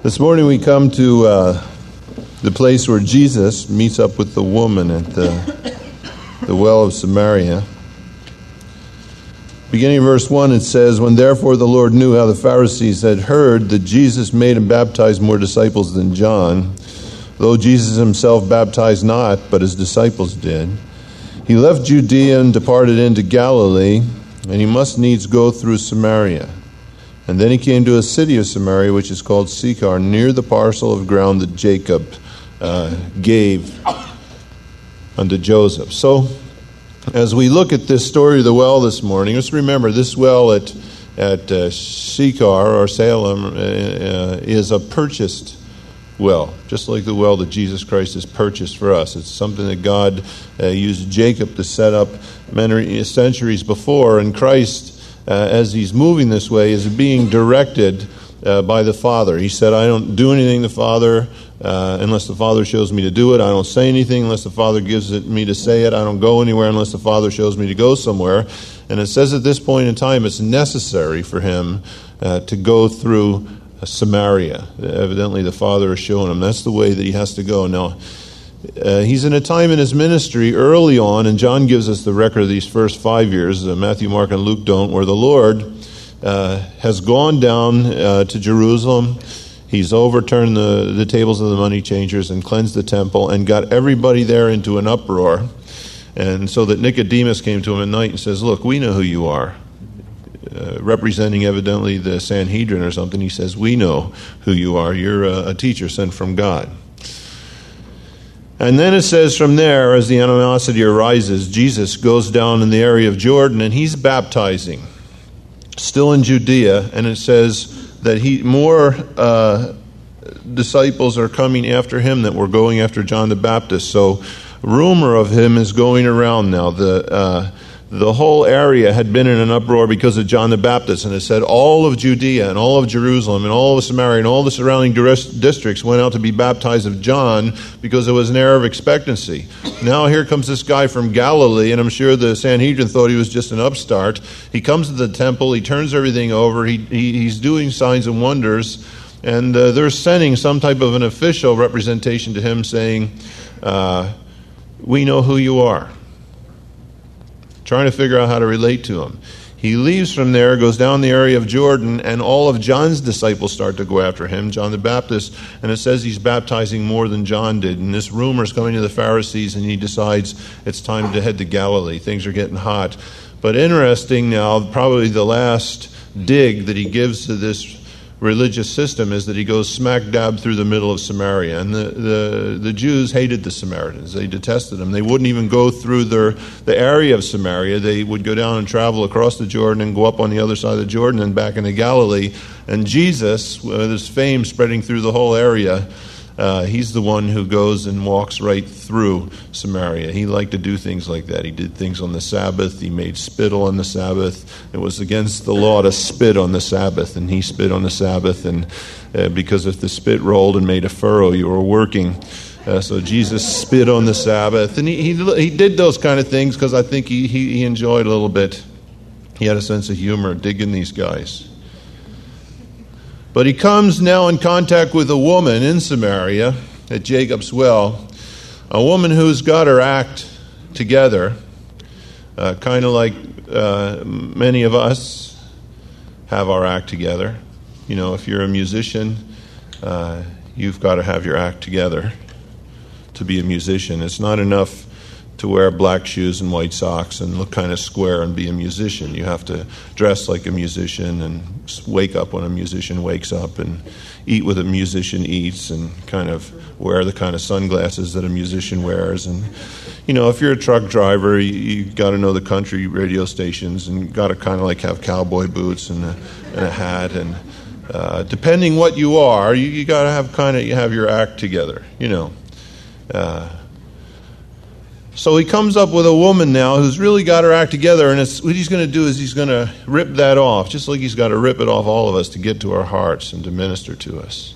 This morning we come to the place where Jesus meets up with the woman at the well of Samaria. Beginning of verse 1, it says, "When therefore the Lord knew how the Pharisees had heard that Jesus made and baptized more disciples than John, though Jesus himself baptized not, but his disciples did, he left Judea and departed into Galilee, and he must needs go through Samaria. And then he came to a city of Samaria, which is called Sychar, near the parcel of ground that Jacob gave unto Joseph." So, as we look at this story of the well this morning, let's remember this well at Sychar or Salem is a purchased well, just like the well that Jesus Christ has purchased for us. It's something that God used Jacob to set up many centuries before, and Christ, as he's moving this way, is being directed by the Father. He said, "I don't do anything the Father unless the Father shows me to do it. I don't say anything unless the Father gives it me to say it. I don't go anywhere unless the Father shows me to go somewhere." And it says at this point in time it's necessary for him to go through Samaria. Evidently the Father is showing him that's the way that he has to go. Now, he's in a time in his ministry early on, and John gives us the record of these first 5 years, Matthew, Mark, and Luke don't, where the Lord has gone down to Jerusalem. He's overturned the tables of the money changers and cleansed the temple and got everybody there into an uproar. And so that Nicodemus came to him at night and says, "Look, we know who you are." Representing evidently the Sanhedrin or something, he says, "We know who you are. You're a teacher sent from God." And then it says from there, as the animosity arises, Jesus goes down in the area of Jordan and he's baptizing, still in Judea, and it says that more disciples are coming after him that were going after John the Baptist. So rumor of him is going around now. The whole area had been in an uproar because of John the Baptist, and it said all of Judea and all of Jerusalem and all of Samaria and all the surrounding districts went out to be baptized of John because there was an air of expectancy. Now here comes this guy from Galilee, and I'm sure the Sanhedrin thought he was just an upstart. He comes to the temple, he turns everything over, he's doing signs and wonders, and they're sending some type of an official representation to him saying, "We know who you are." Trying to figure out how to relate to him. He leaves from there, goes down the area of Jordan, and all of John's disciples start to go after him, John the Baptist, and it says he's baptizing more than John did. And this rumor is coming to the Pharisees, and he decides it's time to head to Galilee. Things are getting hot. But interesting now, probably the last dig that he gives to this religious system is that he goes smack dab through the middle of Samaria. And the Jews hated the Samaritans. They detested them. They wouldn't even go through the area of Samaria. They would go down and travel across the Jordan and go up on the other side of the Jordan and back into Galilee. And Jesus, with his fame spreading through the whole area, he's the one who goes and walks right through Samaria. He liked to do things like that. He did things on the Sabbath. He made spittle on the Sabbath. It was against the law to spit on the Sabbath, and he spit on the Sabbath. And because if the spit rolled and made a furrow, you were working. So Jesus spit on the Sabbath. And he did those kind of things because I think he enjoyed a little bit. He had a sense of humor, digging these guys. But he comes now in contact with a woman in Samaria at Jacob's well, a woman who's got her act together, kind of like many of us have our act together. You know, if you're a musician, you've got to have your act together to be a musician. It's not enough to wear black shoes and white socks and look kind of square and be a musician. You have to dress like a musician and wake up when a musician wakes up and eat what a musician eats and kind of wear the kind of sunglasses that a musician wears. And, you know, if you're a truck driver, you got to know the country radio stations and got to kind of like have cowboy boots and a hat. And depending what you are, you got to have your act together, you know. So he comes up with a woman now who's really got her act together, and what he's going to do is he's going to rip that off, just like he's got to rip it off all of us to get to our hearts and to minister to us.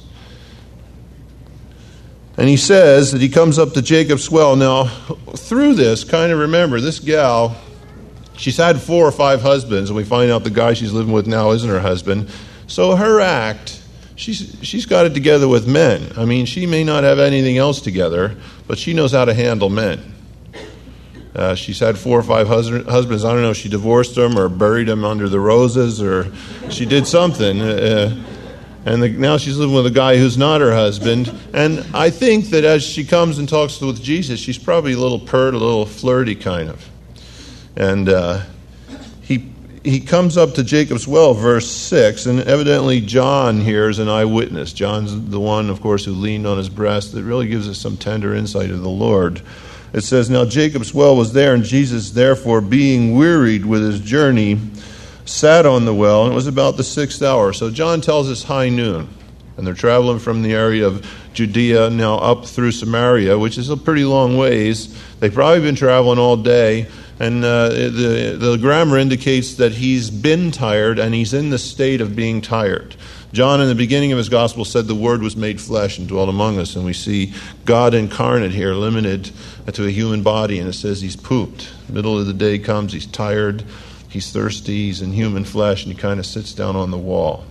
And he says that he comes up to Jacob's well. Now, through this, kind of remember, this gal, she's had 4 or 5 husbands, and we find out the guy she's living with now isn't her husband. So her act, she's got it together with men. I mean, she may not have anything else together, but she knows how to handle men. She's had 4 or 5 husbands. I don't know if she divorced them or buried them under the roses, or she did something. Now she's living with a guy who's not her husband. And I think that as she comes and talks with Jesus, she's probably a little pert, a little flirty kind of. And he comes up to Jacob's well, verse 6, and evidently John here is an eyewitness. John's the one, of course, who leaned on his breast. That really gives us some tender insight of the Lord. It says, now Jacob's well was there, and Jesus, therefore, being wearied with his journey, sat on the well, and it was about the 6th hour. So John tells us high noon, and they're traveling from the area of Judea now up through Samaria, which is a pretty long ways. They've probably been traveling all day. And the grammar indicates that he's been tired and he's in the state of being tired. John, in the beginning of his gospel, said the Word was made flesh and dwelt among us. And we see God incarnate here, limited to a human body. And it says he's pooped. Middle of the day comes, he's tired, he's thirsty, he's in human flesh, and he kind of sits down on the wall.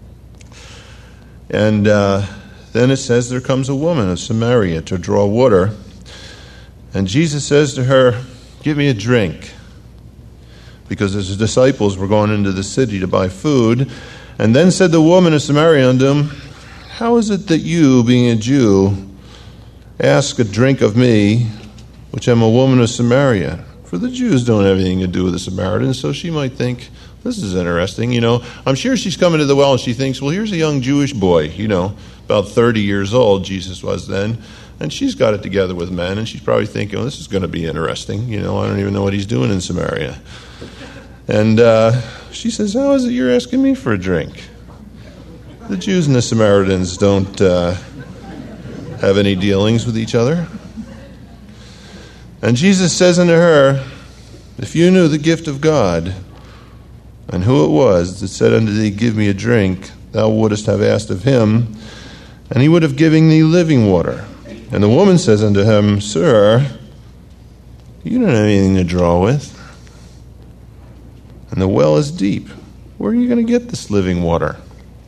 And then it says there comes a woman of Samaria to draw water. And Jesus says to her, give me a drink, because his disciples were going into the city to buy food. And then said the woman of Samaria unto him, how is it that you, being a Jew, ask a drink of me, which am a woman of Samaria? For the Jews don't have anything to do with the Samaritans. So she might think, this is interesting. I'm sure she's coming to the well and she thinks, well, here's a young Jewish boy, about 30 years old, Jesus was then. And she's got it together with men, and she's probably thinking, this is going to be interesting. I don't even know what he's doing in Samaria. And she says, how is it you're asking me for a drink? The Jews and the Samaritans don't have any dealings with each other. And Jesus says unto her, if you knew the gift of God, and who it was that said unto thee, give me a drink, thou wouldest have asked of him, and he would have given thee living water. And the woman says unto him, sir, you don't have anything to draw with, and the well is deep. Where are you going to get this living water?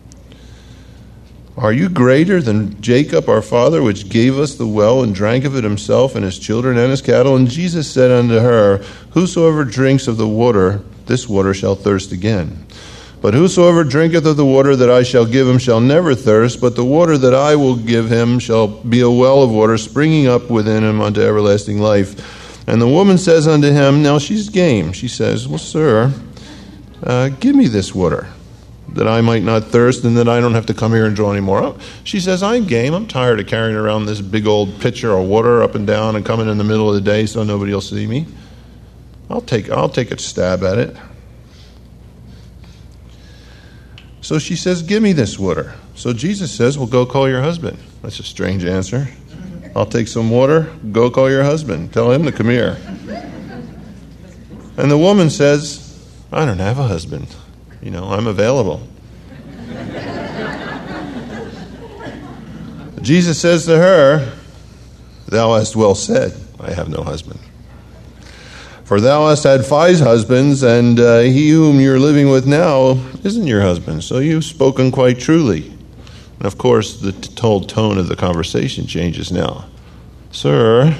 Are you greater than Jacob our father, which gave us the well and drank of it himself and his children and his cattle? And Jesus said unto her, whosoever drinks of the water, this water shall thirst again. But whosoever drinketh of the water that I shall give him shall never thirst, but the water that I will give him shall be a well of water springing up within him unto everlasting life. And the woman says unto him, now she's game. She says, well, sir, give me this water, that I might not thirst and that I don't have to come here and draw any more. She says, I'm game. I'm tired of carrying around this big old pitcher of water up and down and coming in the middle of the day so nobody will see me. I'll take a stab at it. So she says, give me this water. So Jesus says, well, go call your husband. That's a strange answer. I'll take some water. Go call your husband. Tell him to come here. And the woman says, I don't have a husband. I'm available. Jesus says to her, thou hast well said, I have no husband. For thou hast had 5 husbands, and he whom you're living with now isn't your husband. So you've spoken quite truly. And of course, the whole tone of the conversation changes now. Sir,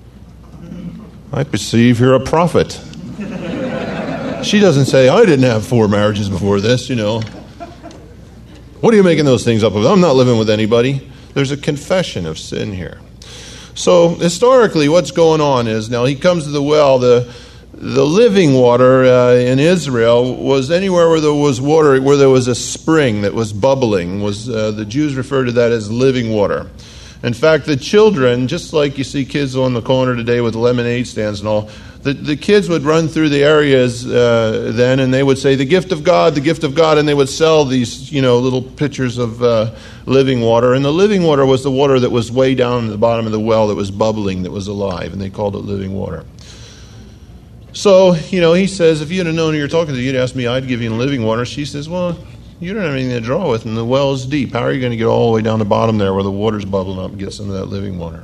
I perceive you're a prophet. She doesn't say, I didn't have 4 marriages before this, What are you making those things up with? I'm not living with anybody. There's a confession of sin here. So historically, what's going on is, now he comes to the well. The living water in Israel was anywhere where there was water, where there was a spring that was bubbling. The Jews refer to that as living water. In fact, the children, just like you see kids on the corner today with lemonade stands and all, the kids would run through the areas then, and they would say, the gift of God, and they would sell these, little pitchers of living water. And the living water was the water that was way down in the bottom of the well that was bubbling, that was alive, and they called it living water. So, he says, if you'd have known who you're talking to, you'd ask me, I'd give you living water. She says, well, you don't have anything to draw with, and the well is deep. How are you going to get all the way down the bottom there where the water's bubbling up and get some of that living water?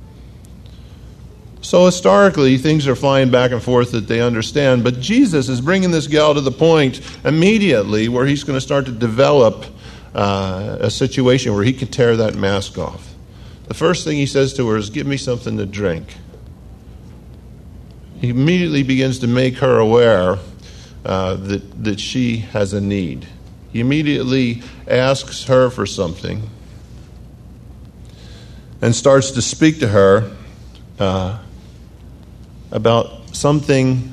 So historically, things are flying back and forth that they understand, but Jesus is bringing this gal to the point immediately where he's going to start to develop a situation where he can tear that mask off. The first thing he says to her is, "Give me something to drink." He immediately begins to make her aware that she has a need. He immediately asks her for something and starts to speak to her about something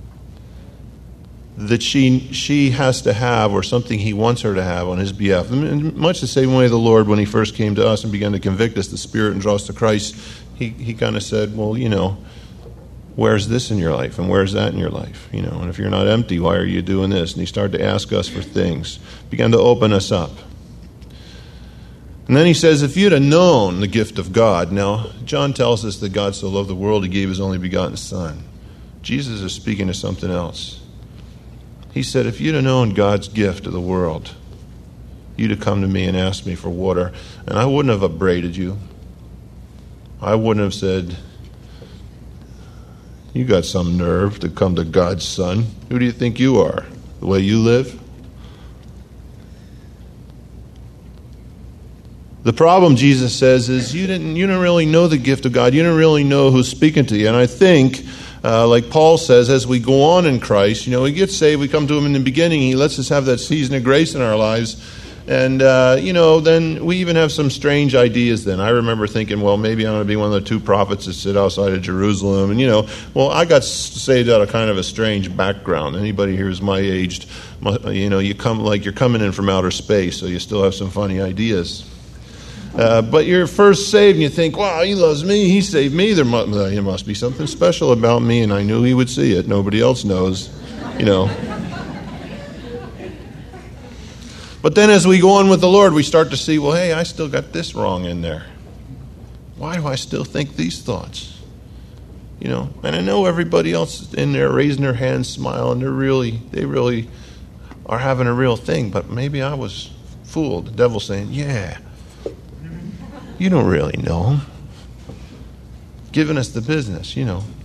that she has to have, or something he wants her to have on his behalf. In much the same way the Lord, when he first came to us and began to convict us, the Spirit, and draw us to Christ, he kind of said, well, where's this in your life, and where's that in your life? And if you're not empty, why are you doing this? And he started to ask us for things, began to open us up. And then he says, if you'd have known the gift of God. Now, John tells us that God so loved the world, he gave his only begotten Son. Jesus is speaking to something else. He said, if you'd have known God's gift to the world, you'd have come to me and asked me for water, and I wouldn't have upbraided you. I wouldn't have said, you got some nerve to come to God's Son. Who do you think you are? The way you live? The problem, Jesus says, is you didn't really know the gift of God. You didn't really know who's speaking to you. And I think, like Paul says, as we go on in Christ, we get saved, we come to him in the beginning, he lets us have that season of grace in our lives. And, then we even have some strange ideas then. I remember thinking, well, maybe I'm going to be one of the 2 prophets that sit outside of Jerusalem. And, I got saved out of kind of a strange background. Anybody here who's my age, you come like you're coming in from outer space, so you still have some funny ideas. But you're first saved and you think, wow, he loves me, he saved me, there must be something special about me, and I knew he would see it. Nobody else knows, But then as we go on with the Lord, we start to see, well, hey, I still got this wrong in there. Why do I still think these thoughts? And I know everybody else in there raising their hands, smiling, they really are having a real thing, but maybe I was fooled. The devil's saying, yeah, you don't really know him. Giving us the business,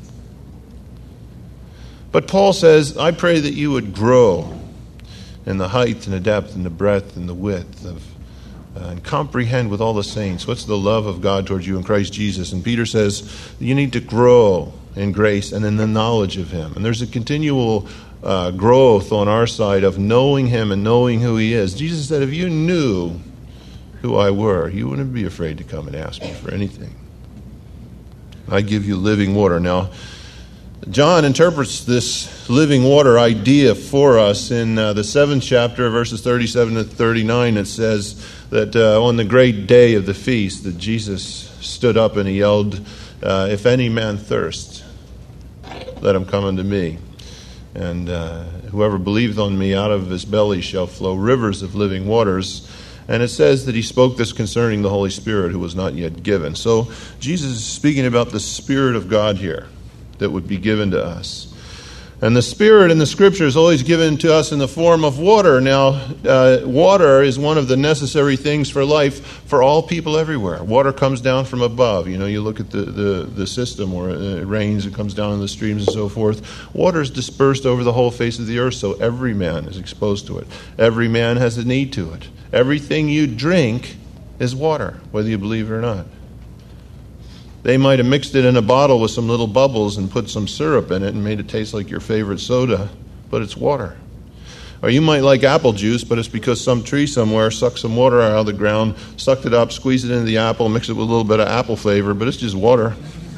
But Paul says, I pray that you would grow in the height and the depth and the breadth and the width of and comprehend with all the saints what's the love of God towards you in Christ Jesus. And Peter says you need to grow in grace and in the knowledge of him. And there's a continual growth on our side of knowing him and knowing who he is. Jesus said, if you knew who I were, you wouldn't be afraid to come and ask me for anything. I give you living water. Now, John interprets this living water idea for us in the 7th chapter, verses 37 to 39. It says that on the great day of the feast, that Jesus stood up and he yelled, if any man thirst, let him come unto me. And whoever believeth on me, out of his belly shall flow rivers of living waters. And it says that he spoke this concerning the Holy Spirit, who was not yet given. So Jesus is speaking about the Spirit of God here that would be given to us. And the Spirit in the Scripture is always given to us in the form of water. Now, water is one of the necessary things for life for all people everywhere. Water comes down from above. You look at the system where it rains, it comes down in the streams and so forth. Water is dispersed over the whole face of the earth, so every man is exposed to it. Every man has a need to it. Everything you drink is water, whether you believe it or not. They might have mixed it in a bottle with some little bubbles and put some syrup in it and made it taste like your favorite soda, but it's water. Or you might like apple juice, but it's because some tree somewhere sucked some water out of the ground, sucked it up, squeezed it into the apple, mixed it with a little bit of apple flavor, but it's just water.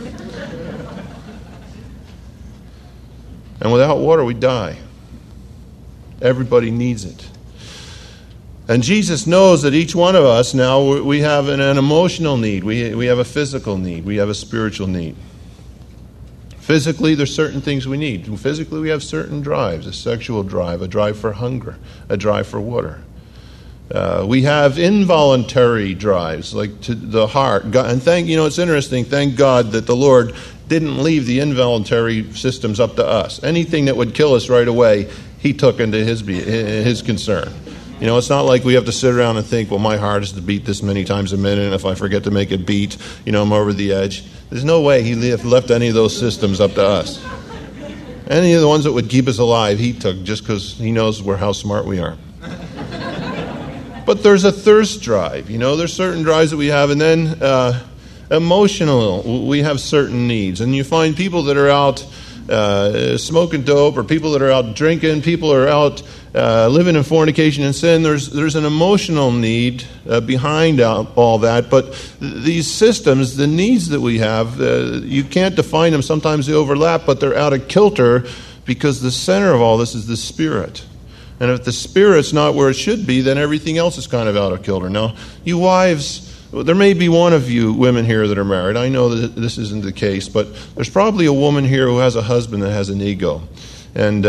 And without water, we die. Everybody needs it. And Jesus knows that each one of us now, we have an emotional need. We have a physical need. We have a spiritual need. Physically, there's certain things we need. Physically, we have certain drives, a sexual drive, a drive for hunger, a drive for water. We have involuntary drives, like to the heart. And it's interesting, thank God that the Lord didn't leave the involuntary systems up to us. Anything that would kill us right away, he took into his concern. It's not like we have to sit around and think, well, my heart is to beat this many times a minute, and if I forget to make it beat, I'm over the edge. There's no way he left any of those systems up to us. Any of the ones that would keep us alive, he took just because he knows how smart we are. But there's a thirst drive. There's certain drives that we have, and then emotional, we have certain needs. And you find people that are out smoking dope, or people that are out drinking, people are out living in fornication and sin. There's an emotional need behind all that. But these systems, the needs that we have, you can't define them. Sometimes they overlap, but they're out of kilter because the center of all this is the Spirit. And if the Spirit's not where it should be, then everything else is kind of out of kilter. Now, you wives, there may be one of you women here that are married. I know that this isn't the case, but there's probably a woman here who has a husband that has an ego. And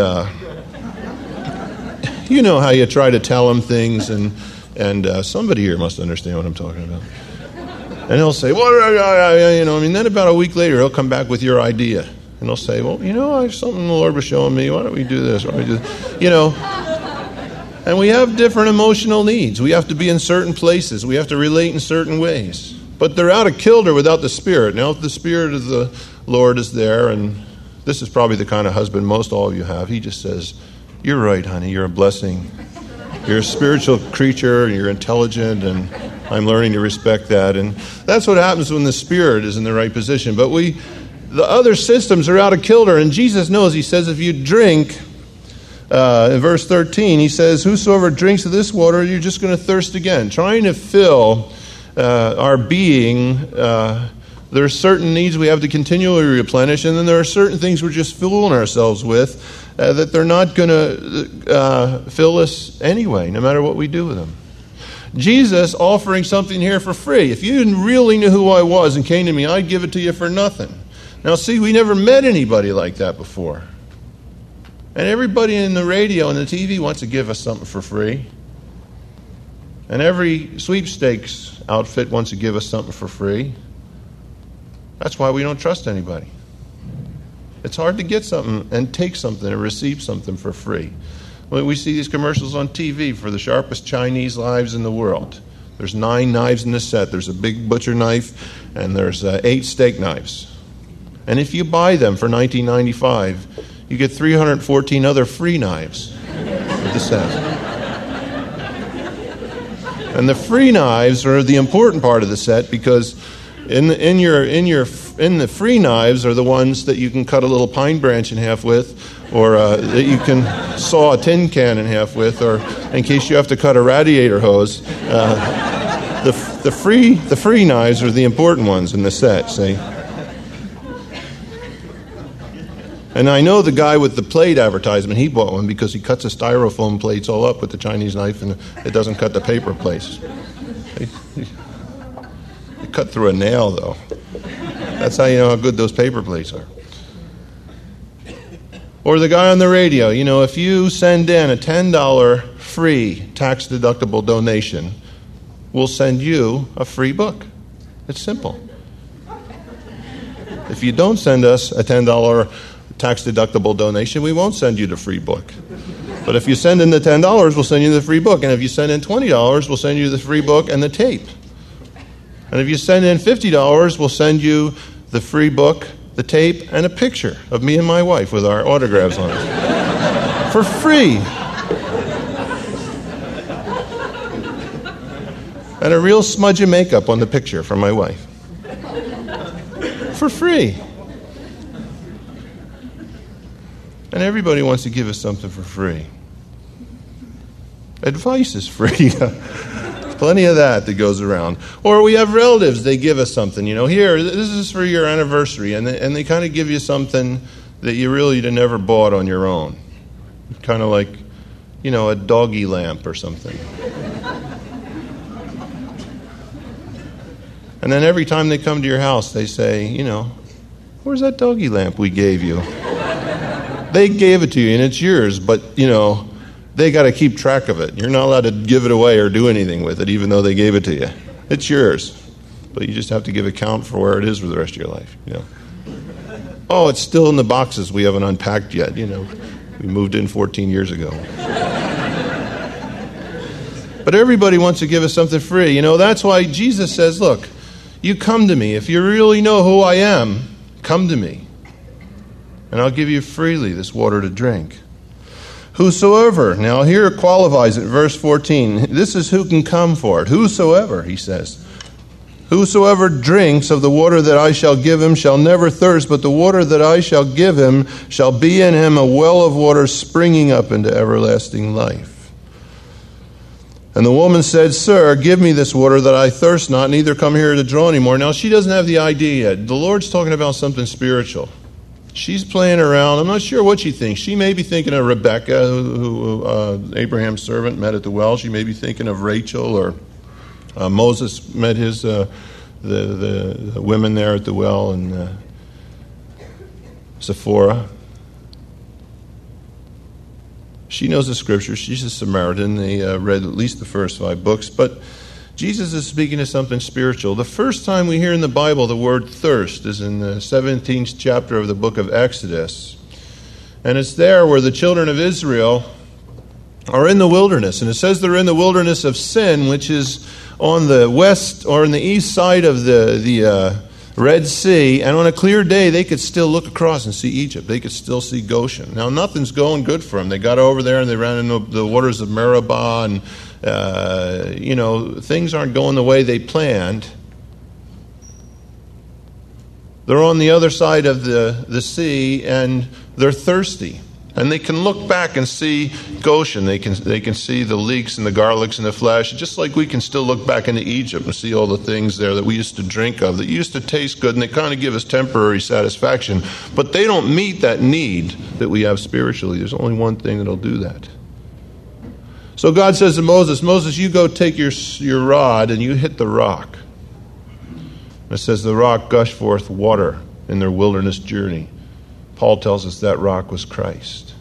you know how you try to tell him things, and somebody here must understand what I'm talking about. And he'll say, well, then about a week later, he'll come back with your idea. And he'll say, well, something the Lord was showing me. Why don't we do this? Why don't we do this? And we have different emotional needs. We have to be in certain places. We have to relate in certain ways. But they're out of kilter without the Spirit. Now, if the Spirit of the Lord is there, and this is probably the kind of husband most all of you have, he just says, you're right, honey, you're a blessing. You're a spiritual creature, and you're intelligent, and I'm learning to respect that. And that's what happens when the Spirit is in the right position. But the other systems are out of kilter, and Jesus knows. He says, if you drink... in verse 13, he says, whosoever drinks of this water, you're just going to thirst again. Trying to fill our being, there are certain needs we have to continually replenish, and then there are certain things we're just fooling ourselves with that they're not going to fill us anyway, no matter what we do with them. Jesus offering something here for free. If you didn't really know who I was and came to me, I'd give it to you for nothing. Now see, we never met anybody like that before. And everybody in the radio and the TV wants to give us something for free. And every sweepstakes outfit wants to give us something for free. That's why we don't trust anybody. It's hard to get something and take something and receive something for free. We see these commercials on TV for the sharpest Chinese knives in the world. There's 9 knives in the set. There's a big butcher knife, and there's 8 steak knives. And if you buy them for $19.95, you get 314 other free knives with the set. And the free knives are the important part of the set, because in the free knives are the ones that you can cut a little pine branch in half with, or that you can saw a tin can in half with, or in case you have to cut a radiator hose. The free knives are the important ones in the set. See. And I know the guy with the plate advertisement, he bought one because he cuts the styrofoam plates all up with the Chinese knife, and it doesn't cut the paper plates. They cut through a nail, though. That's how you know how good those paper plates are. Or the guy on the radio, if you send in a $10 free tax-deductible donation, we'll send you a free book. It's simple. If you don't send us a $10 tax-deductible donation, we won't send you the free book. But if you send in the $10, we'll send you the free book. And if you send in $20, we'll send you the free book and the tape. And if you send in $50, we'll send you the free book, the tape, and a picture of me and my wife with our autographs on it. For free. And a real smudge of makeup on the picture from my wife. For free. And everybody wants to give us something for free. Advice is free. Plenty of that goes around. Or we have relatives, they give us something. Here, this is for your anniversary. And they kind of give you something that you really never bought on your own. Kind of like, a doggy lamp or something. And then every time they come to your house, they say, where's that doggy lamp we gave you? They gave it to you, and it's yours, but, they got to keep track of it. You're not allowed to give it away or do anything with it, even though they gave it to you. It's yours. But you just have to give account for where it is for the rest of your life. Oh, it's still in the boxes we haven't unpacked yet. We moved in 14 years ago. But everybody wants to give us something free. That's why Jesus says, look, you come to me. If you really know who I am, come to me. And I'll give you freely this water to drink. Whosoever. Now here it qualifies it, verse 14. This is who can come for it. Whosoever, he says. Whosoever drinks of the water that I shall give him shall never thirst, but the water that I shall give him shall be in him a well of water springing up into everlasting life. And the woman said, Sir, give me this water that I thirst not, neither come here to draw anymore. Now she doesn't have the idea yet. The Lord's talking about something spiritual. She's playing around. I'm not sure what she thinks. She may be thinking of Rebecca, who Abraham's servant met at the well. She may be thinking of Rachel, or Moses met his the women there at the well, and Sephora. She knows the Scriptures. She's a Samaritan. They read at least the first 5 books. But Jesus is speaking of something spiritual. The first time we hear in the Bible the word thirst is in the 17th chapter of the book of Exodus. And it's there where the children of Israel are in the wilderness. And it says they're in the wilderness of Sin, which is on the west or on the east side of the Red Sea. And on a clear day, they could still look across and see Egypt. They could still see Goshen. Now, nothing's going good for them. They got over there and they ran into the waters of Meribah, and things aren't going the way they planned. They're on the other side of the sea, and they're thirsty. And they can look back and see Goshen. They can see the leeks and the garlics and the flesh, just like we can still look back into Egypt and see all the things there that we used to drink of, that used to taste good, and they kind of give us temporary satisfaction. But they don't meet that need that we have spiritually. There's only one thing that'll do that. So God says to Moses, Moses, you go take your rod and you hit the rock. It says the rock gushed forth water in their wilderness journey. Paul tells us that rock was Christ.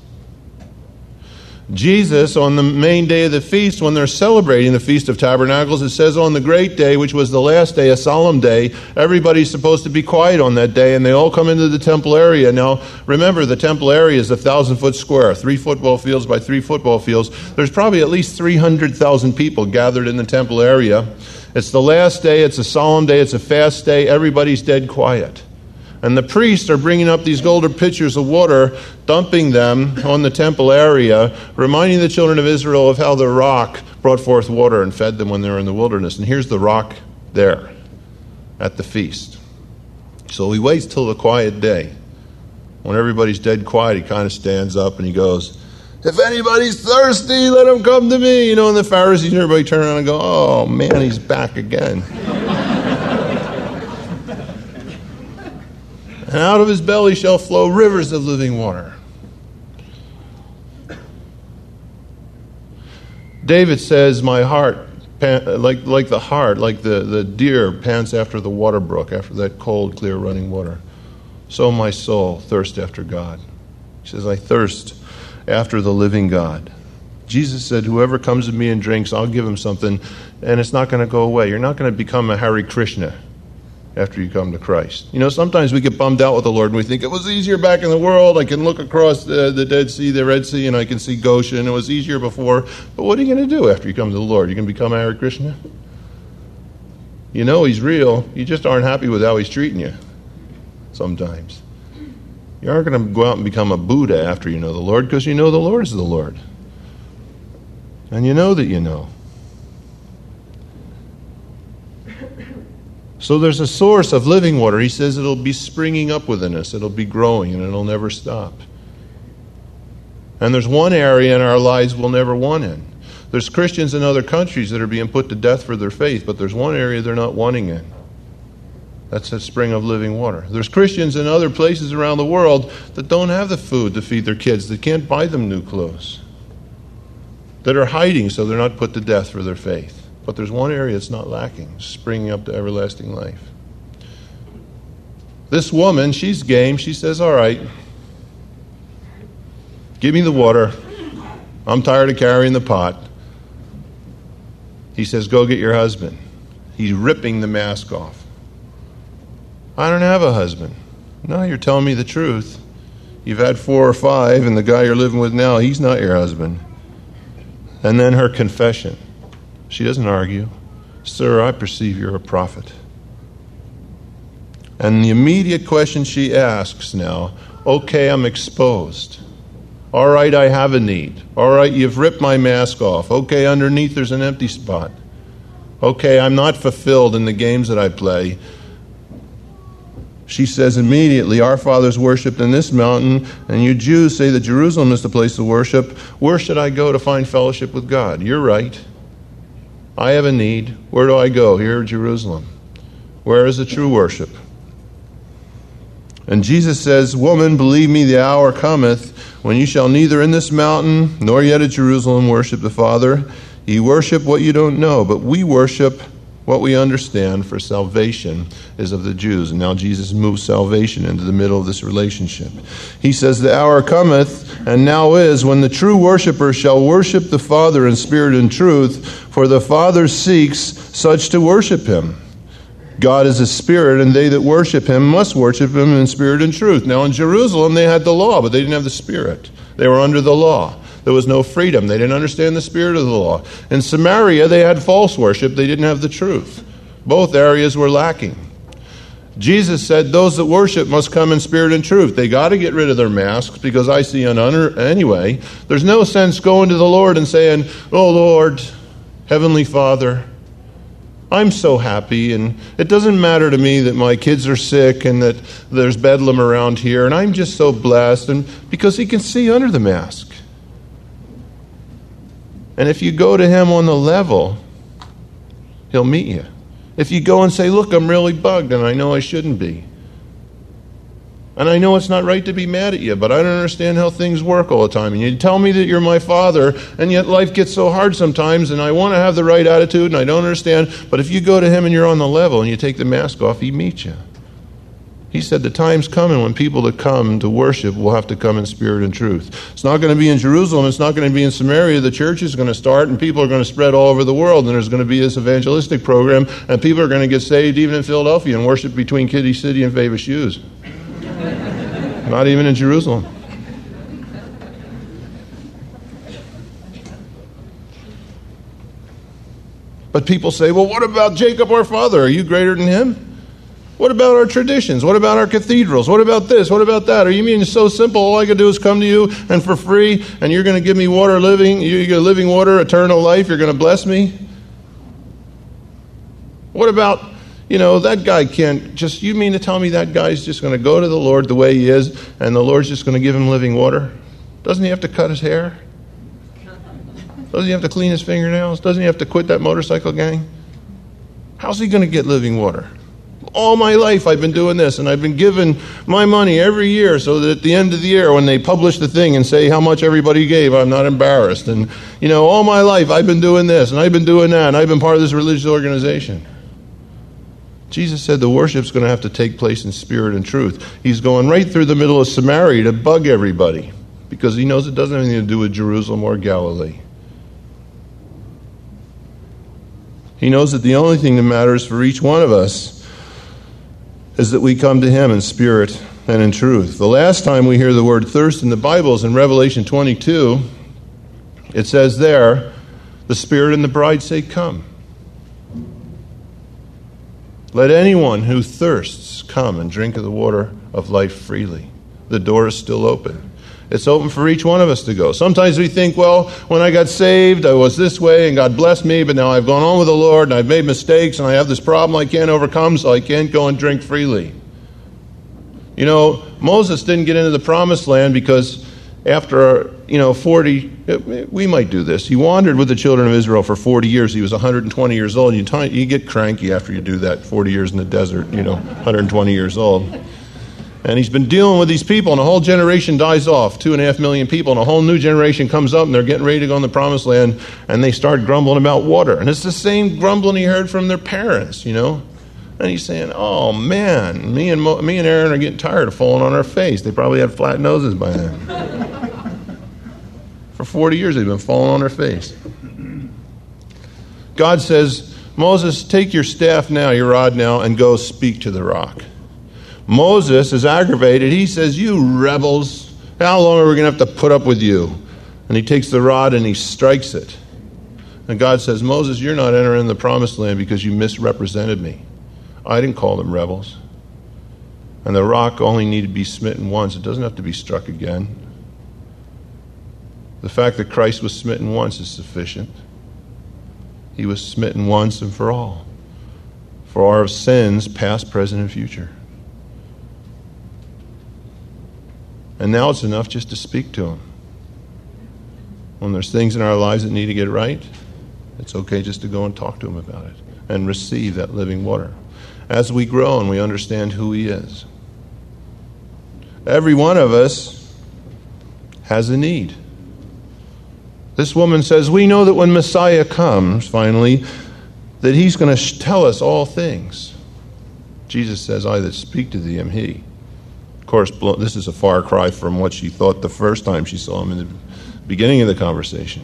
Jesus, on the main day of the feast, when they're celebrating the Feast of Tabernacles, it says on the great day, which was the last day, a solemn day, everybody's supposed to be quiet on that day, and they all come into the temple area. Now, remember, the temple area is 1,000-foot square, 3 football fields by 3 football fields. There's probably at least 300,000 people gathered in the temple area. It's the last day, it's a solemn day, it's a fast day, everybody's dead quiet. And the priests are bringing up these golden pitchers of water, dumping them on the temple area, reminding the children of Israel of how the rock brought forth water and fed them when they were in the wilderness. And here's the rock there at the feast. So he waits till the quiet day. When everybody's dead quiet, he kind of stands up and he goes, if anybody's thirsty, let him come to me. And the Pharisees and everybody turn around and go, oh man, he's back again. And out of his belly shall flow rivers of living water. David says, my heart, like the deer pants after the water brook, after that cold, clear running water. So my soul thirsts after God. He says, I thirst after the living God. Jesus said, whoever comes to me and drinks, I'll give him something, and it's not going to go away. You're not going to become a Hare Krishna after you come to Christ. Sometimes we get bummed out with the Lord and we think, it was easier back in the world. I can look across the Dead Sea, the Red Sea, and I can see Goshen. It was easier before. But what are you going to do after you come to the Lord? You're going to become a Hare Krishna? He's real. You just aren't happy with how he's treating you sometimes. You aren't going to go out and become a Buddha after you know the Lord, because you know the Lord is the Lord. And you know that you know. So there's a source of living water. He says it'll be springing up within us. It'll be growing, and it'll never stop. And there's one area in our lives we'll never want in. There's Christians in other countries that are being put to death for their faith, but there's one area they're not wanting in. That's a spring of living water. There's Christians in other places around the world that don't have the food to feed their kids, that can't buy them new clothes, that are hiding so they're not put to death for their faith. But there's one area that's not lacking, springing up to everlasting life. This woman, she's game. She says, all right, give me the water. I'm tired of carrying the pot. He says, go get your husband. He's ripping the mask off. I don't have a husband. No, you're telling me the truth. You've had 4 or 5, and the guy you're living with now, he's not your husband. And then her confession. She doesn't argue. Sir, I perceive you're a prophet. And the immediate question she asks now, okay, I'm exposed. All right, I have a need. All right, you've ripped my mask off. Okay, underneath there's an empty spot. Okay, I'm not fulfilled in the games that I play. She says immediately, our fathers worshipped in this mountain, and you Jews say that Jerusalem is the place of worship. Where should I go to find fellowship with God? You're right. I have a need. Where do I go? Here in Jerusalem. Where is the true worship? And Jesus says, woman, believe me, the hour cometh when you shall neither in this mountain nor yet at Jerusalem worship the Father. Ye worship what you don't know, but we worship what we understand, for salvation is of the Jews. And now Jesus moves salvation into the middle of this relationship. He says, the hour cometh, and now is, when the true worshiper shall worship the Father in spirit and truth, for the Father seeks such to worship him. God is a spirit, and they that worship him must worship him in spirit and truth. Now in Jerusalem they had the law, but they didn't have the spirit. They were under the law. There was no freedom. They didn't understand the spirit of the law. In Samaria, they had false worship. They didn't have the truth. Both areas were lacking. Jesus said those that worship must come in spirit and truth. They got to get rid of their masks, because I see anyway. There's no sense going to the Lord and saying, oh Lord, Heavenly Father, I'm so happy, and it doesn't matter to me that my kids are sick and that there's bedlam around here, and I'm just so blessed, and because he can see under the mask. And if you go to him on the level, he'll meet you. If you go and say, look, I'm really bugged and I know I shouldn't be. And I know it's not right to be mad at you, but I don't understand how things work all the time. And you tell me that you're my father, and yet life gets so hard sometimes, and I want to have the right attitude, and I don't understand. But if you go to him and you're on the level and you take the mask off, he meets you. He said the time's coming when people that come to worship will have to come in spirit and truth. It's not going to be in Jerusalem. It's not going to be in Samaria. The church is going to start, and people are going to spread all over the world, and there's going to be this evangelistic program, and people are going to get saved even in Philadelphia and worship between Kitty City and Favor Shoes. Not even in Jerusalem. But people say, well, what about Jacob our father? Are you greater than him? What about our traditions? What about our cathedrals? What about this? What about that? Are you mean it's so simple? All I got to do is come to you and for free, and you're going to give me water living, you get living water, eternal life, you're going to bless me? What about, that guy can't just, you mean to tell me that guy's just going to go to the Lord the way he is, and the Lord's just going to give him living water? Doesn't he have to cut his hair? Doesn't he have to clean his fingernails? Doesn't he have to quit that motorcycle gang? How's he going to get living water? All my life I've been doing this, and I've been given my money every year so that at the end of the year when they publish the thing and say how much everybody gave, I'm not embarrassed. And, all my life I've been doing this, and I've been doing that, and I've been part of this religious organization. Jesus said the worship's going to have to take place in spirit and truth. He's going right through the middle of Samaria to bug everybody, because he knows it doesn't have anything to do with Jerusalem or Galilee. He knows that the only thing that matters for each one of us is that we come to him in spirit and in truth. The last time we hear the word thirst in the Bible is in Revelation 22. It says there, the Spirit and the bride say, come. Let anyone who thirsts come and drink of the water of life freely. The door is still open. It's open for each one of us to go. Sometimes we think, well, when I got saved, I was this way, and God blessed me, but now I've gone on with the Lord, and I've made mistakes, and I have this problem I can't overcome, so I can't go and drink freely. Moses didn't get into the promised land because after, 40, we might do this. He wandered with the children of Israel for 40 years. He was 120 years old. You get cranky after you do that, 40 years in the desert, 120 years old. And he's been dealing with these people, and a whole generation dies off, 2.5 million people, and a whole new generation comes up, and they're getting ready to go in the promised land, and they start grumbling about water. And it's the same grumbling he heard from their parents, And he's saying, oh, man, me and Aaron are getting tired of falling on our face. They probably had flat noses by then. For 40 years, they've been falling on their face. God says, Moses, take your staff now, your rod now, and go speak to the rock. Moses is aggravated. He says, you rebels, how long are we going to have to put up with you? And he takes the rod and he strikes it. And God says, Moses, you're not entering the promised land because you misrepresented me. I didn't call them rebels. And the rock only needed to be smitten once. It doesn't have to be struck again. The fact that Christ was smitten once is sufficient. He was smitten once and for all, for our sins, past, present, and future. And now it's enough just to speak to him. When there's things in our lives that need to get right, it's okay just to go and talk to him about it and receive that living water. As we grow and we understand who he is. Every one of us has a need. This woman says, we know that when Messiah comes, finally, that he's going to tell us all things. Jesus says, I that speak to thee am he. Of course, this is a far cry from what she thought the first time she saw him in the beginning of the conversation.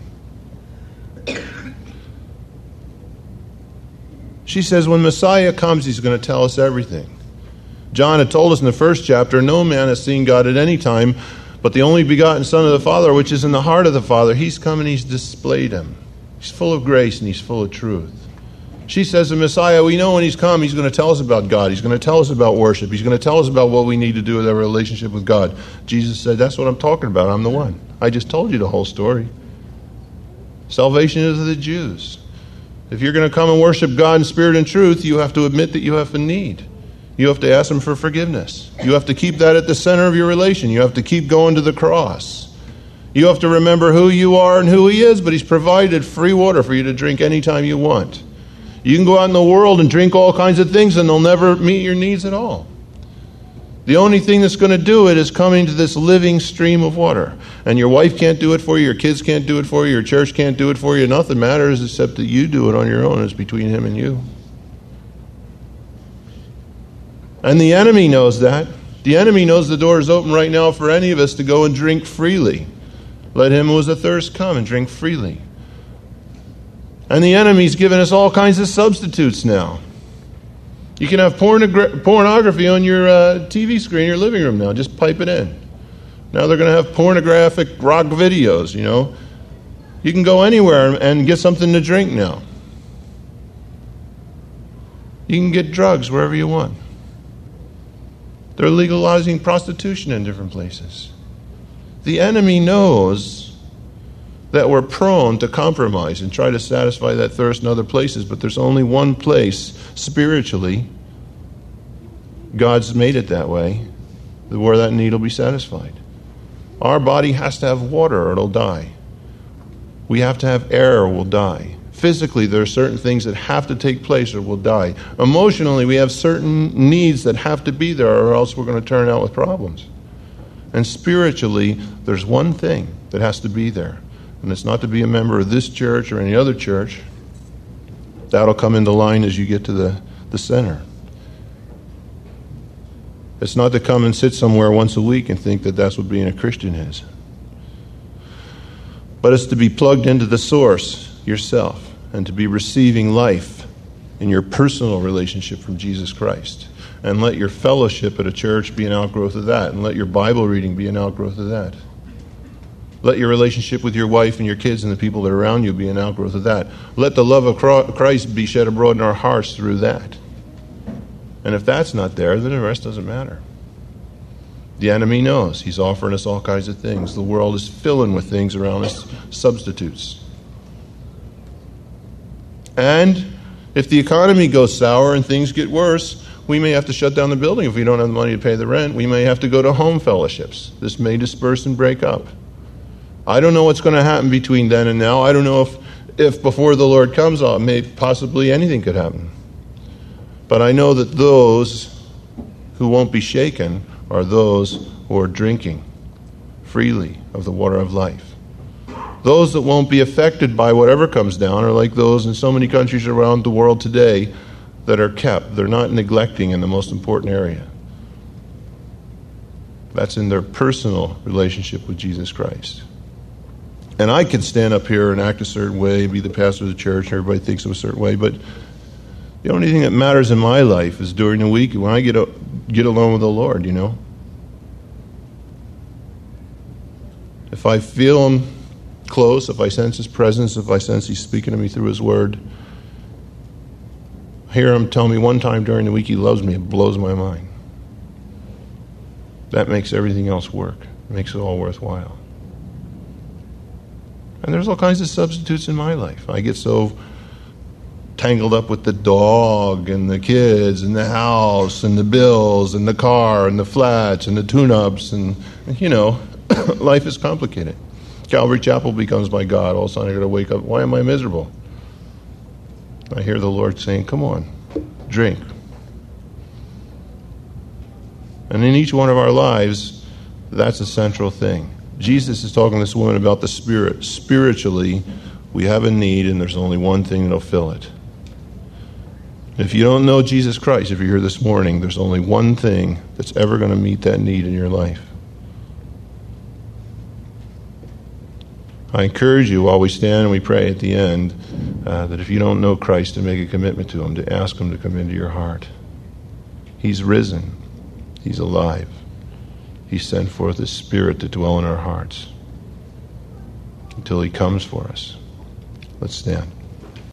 She says, when Messiah comes, he's going to tell us everything. John had told us in the first chapter, no man has seen God at any time, but the only begotten Son of the Father, which is in the heart of the Father, he's come and he's displayed him. He's full of grace and he's full of truth. She says, the Messiah, we know when he's come, he's going to tell us about God. He's going to tell us about worship. He's going to tell us about what we need to do with our relationship with God. Jesus said, that's what I'm talking about. I'm the one. I just told you the whole story. Salvation is of the Jews. If you're going to come and worship God in spirit and truth, you have to admit that you have a need. You have to ask him for forgiveness. You have to keep that at the center of your relation. You have to keep going to the cross. You have to remember who you are and who he is, but he's provided free water for you to drink anytime you want. You can go out in the world and drink all kinds of things and they'll never meet your needs at all. The only thing that's going to do it is coming to this living stream of water. And your wife can't do it for you, your kids can't do it for you, your church can't do it for you. Nothing matters except that you do it on your own. It's between him and you. And the enemy knows that. The enemy knows the door is open right now for any of us to go and drink freely. Let him who is athirst come and drink freely. And the enemy's given us all kinds of substitutes now. You can have pornography on your TV screen in your living room now. Just pipe it in. Now they're going to have pornographic rock videos, you know. You can go anywhere and get something to drink now. You can get drugs wherever you want. They're legalizing prostitution in different places. The enemy knows that we're prone to compromise and try to satisfy that thirst in other places, but there's only one place spiritually, God's made it that way, where that need will be satisfied. Our body has to have water or it'll die. We have to have air or we'll die. Physically, there are certain things that have to take place or we'll die. Emotionally, we have certain needs that have to be there or else we're going to turn out with problems. And spiritually, there's one thing that has to be there. And it's not to be a member of this church or any other church. That'll come into line as you get to the center. It's not to come and sit somewhere once a week and think that that's what being a Christian is. But it's to be plugged into the source, yourself, and to be receiving life in your personal relationship from Jesus Christ. And let your fellowship at a church be an outgrowth of that. And let your Bible reading be an outgrowth of that. Let your relationship with your wife and your kids and the people that are around you be an outgrowth of that. Let the love of Christ be shed abroad in our hearts through that. And if that's not there, then the rest doesn't matter. The enemy knows. He's offering us all kinds of things. The world is filling with things around us, substitutes. And if the economy goes sour and things get worse, we may have to shut down the building if we don't have the money to pay the rent. We may have to go to home fellowships. This may disperse and break up. I don't know what's going to happen between then and now. I don't know if before the Lord comes, possibly anything could happen. But I know that those who won't be shaken are those who are drinking freely of the water of life. Those that won't be affected by whatever comes down are like those in so many countries around the world today that are kept. They're not neglecting in the most important area. That's in their personal relationship with Jesus Christ. And I can stand up here and act a certain way, be the pastor of the church, and everybody thinks I'm a certain way, but the only thing that matters in my life is during the week when I get alone with the Lord, you know. If I feel Him close, if I sense His presence, if I sense He's speaking to me through His Word, I hear Him tell me one time during the week He loves me, it blows my mind. That makes everything else work. It makes it all worthwhile. And there's all kinds of substitutes in my life. I get so tangled up with the dog and the kids and the house and the bills and the car and the flats and the tune-ups and life is complicated. Calvary Chapel becomes my God. All of a sudden I got to wake up. Why am I miserable? I hear the Lord saying, come on, drink. And in each one of our lives, that's a central thing. Jesus is talking to this woman about the Spirit. Spiritually, we have a need, and there's only one thing that'll fill it. If you don't know Jesus Christ, if you're here this morning, there's only one thing that's ever going to meet that need in your life. I encourage you while we stand and we pray at the end that if you don't know Christ, to make a commitment to Him, to ask Him to come into your heart. He's risen. He's alive. He sent forth His Spirit to dwell in our hearts until He comes for us. Let's stand.